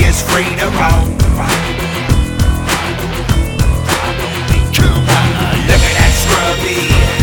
is free to roam. Look at that scrubby.